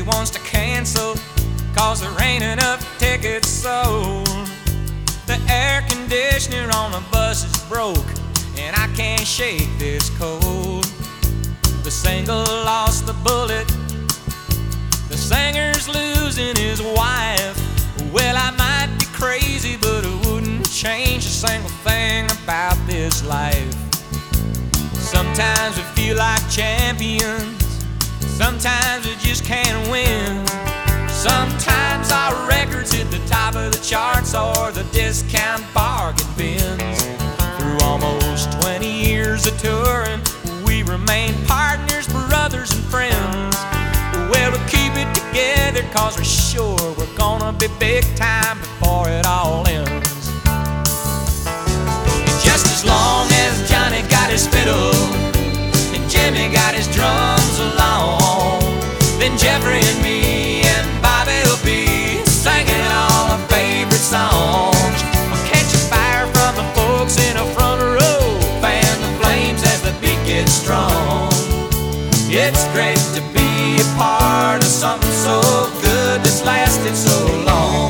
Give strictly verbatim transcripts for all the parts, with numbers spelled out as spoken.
wants to cancel, cause there ain't enough tickets sold. The air conditioner on the bus is broke, and I can't shake this cold. The single lost the bullet, the singer's losing his wife. Well, I might be crazy, but it wouldn't change a single thing about this life. Sometimes we feel like champions, sometimes we just can't win. Sometimes our records hit the top of the charts or the discount bargain bins. Through almost twenty years of touring, we remain partners, brothers and friends. Well, we keep it together cause we're sure we're gonna be big time before it all ends. And just as long as Johnny got his fiddle and Jimmy got his drums along, then Jeffrey and me and Bobby will be singing all our favorite songs. We'll catch a fire from the folks in the front row, fan the flames as the beat gets strong. It's great to be a part of something so good that's lasted so long.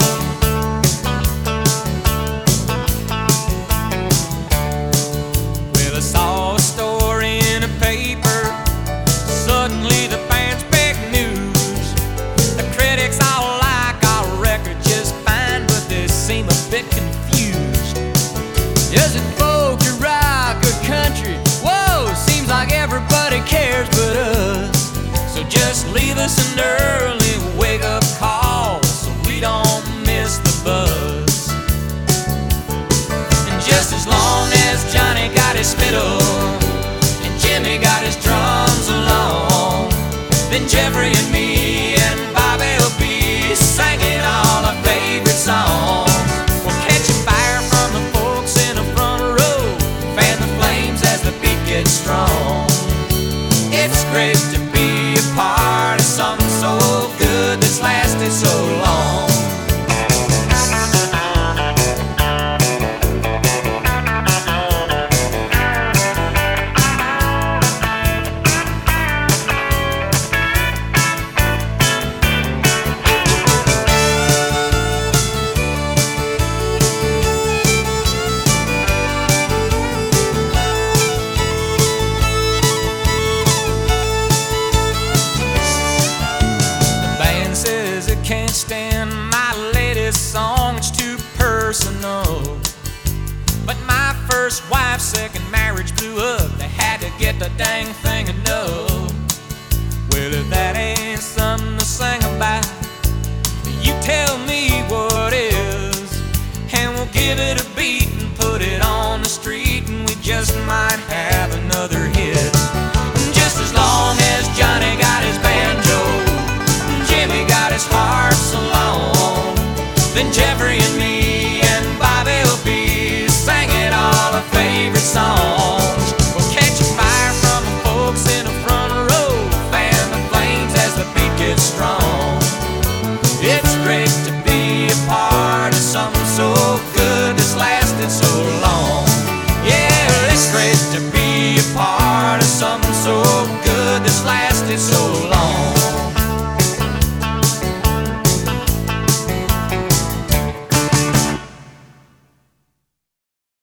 Well, I saw a story in a paper, suddenly the band's big news. The critics all like our record just fine, but they seem a bit confused. Is it folk or rock or country? Whoa, seems like everybody cares but us. So just leave us an early wake-up call so we don't miss the buzz. And just as long as Johnny got his fiddle and Jimmy got his drums along, then Jeffrey and me and Bobby will be singing all our favorite songs. We'll catch a fire from the folks in the front row, fan the flames as the beat gets strong. It's great to be a part of something so good that's lasted so long. Can't stand my latest song, it's too personal. But my first wife's second marriage blew up, they had to get the dang thing to know. Well, if that ain't something to sing about, you tell me what is. And we'll give it a beat and put it on the street, and we just might have another hit. Just as long as Johnny got his banjo, Jimmy got his harp so long, then Jeffrey and me and Bobby will be singing all our favorite songs. We'll catch a fire from the folks in the front row, fan the flames as the beat gets strong. It's great to be a part of something so good that's lasted so long.